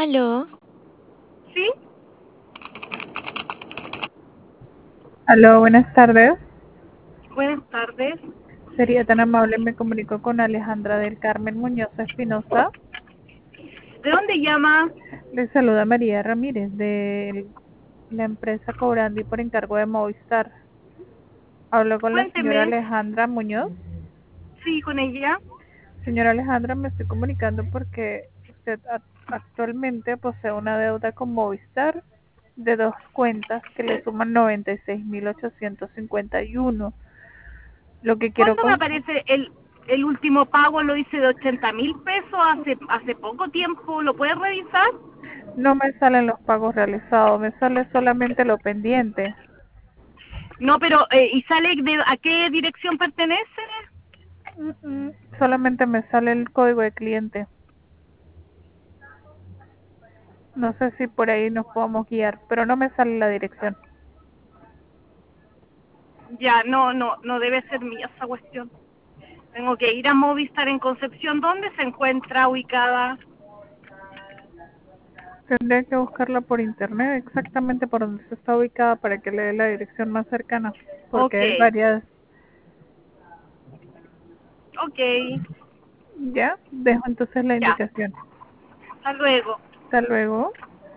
Aló, Sí, Aló, buenas tardes. buenas tardes. Sería tan amable, me comunico con Alejandra del Carmen Muñoz Espinosa. ¿De dónde llama? Le saluda María Ramírez de la empresa Cobrandi por encargo de Movistar. Hablo con la señora Cuénteme. Alejandra Muñoz. Sí, con ella. Señora Alejandra, me estoy comunicando porque usted actualmente posee una deuda con Movistar de dos cuentas que le suman 96.851. Lo que quiero ¿Cuándo me con aparece el último pago? Lo hice de 80.000 pesos hace poco tiempo. ¿Lo puedes revisar? no me salen los pagos realizados, me sale solamente lo pendiente. No, pero ¿y sale a qué dirección pertenece? Solamente me sale el código de cliente. No sé si por ahí nos podemos guiar, pero no me sale la dirección. Ya, no debe ser mía esa cuestión. Tengo que ir a Movistar en Concepción. ¿Dónde se encuentra ubicada? Tendría que buscarla por internet, exactamente por donde se está ubicada para que le dé la dirección más cercana, porque Ok, hay varias. ok, Ya, dejo entonces la ya. indicación. Hasta luego. Hasta luego.